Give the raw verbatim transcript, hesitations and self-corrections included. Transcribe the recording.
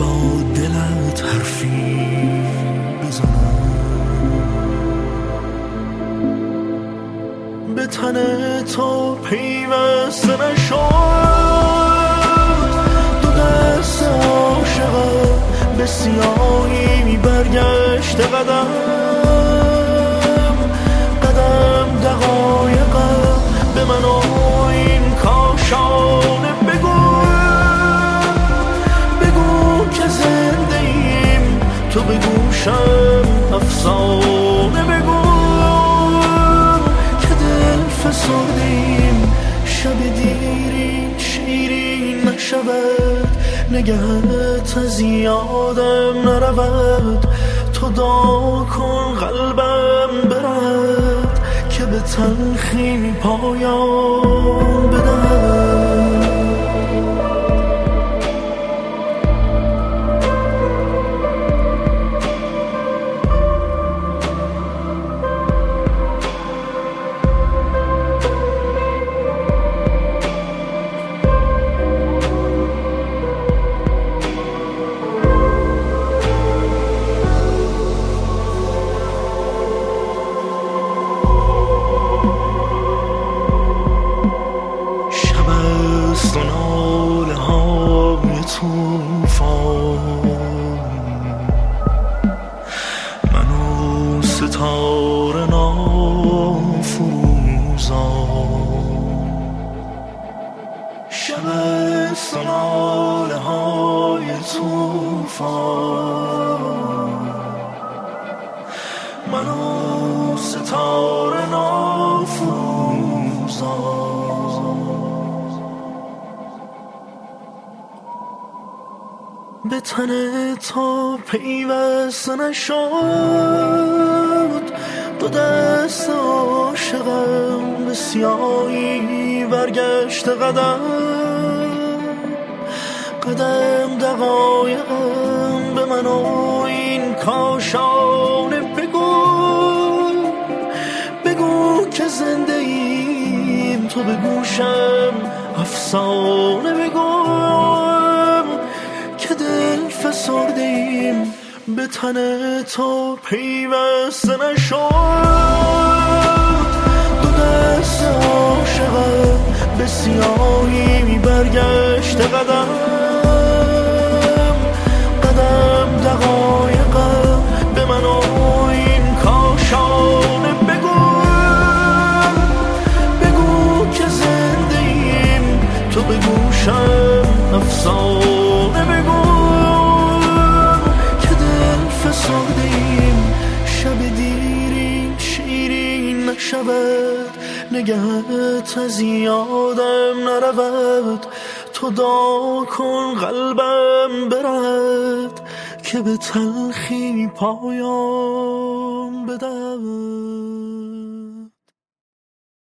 با دلت حرفی بزنم، به تن تو پیوسته نشد. دو دست عاشقم به سیاهی برگشته قدم قدم، دقایقم به من و این کاشانه بگو بگو که زنده ایم، تو به گوشم افسانه بگو که دل فسردیم، شب دیرین شیرین نشود، نگهت از یادم نرود، تو دعا کن قلبم برد که به تلخی پایان بدهد. منو ستاره نافروزان، شبستان ناله های توفان، منو ستاره نافروزان، به تن تو پیوسته نشد. دو دست عاشقم به سیاهی برگشت قدم قدم، دقایقم به من و این کاشانه بگو بگو که زنده ایم، تو به گوشم افسانه بگو که دل فسرده ایم، به تن تو پیوسته نشد. دو دست عاشقم به سیاهی برگشت قدم قدم، دقایقم به من و این کاشانه بگو بگو که زنده ایم، تو به گوشم افسانه بگو که دل فسرده ایم، شب دیرین شیرین نشود، نگهت از یادم نرود، تو دعا کن قلبم برد که به تلخی پایان بدهد.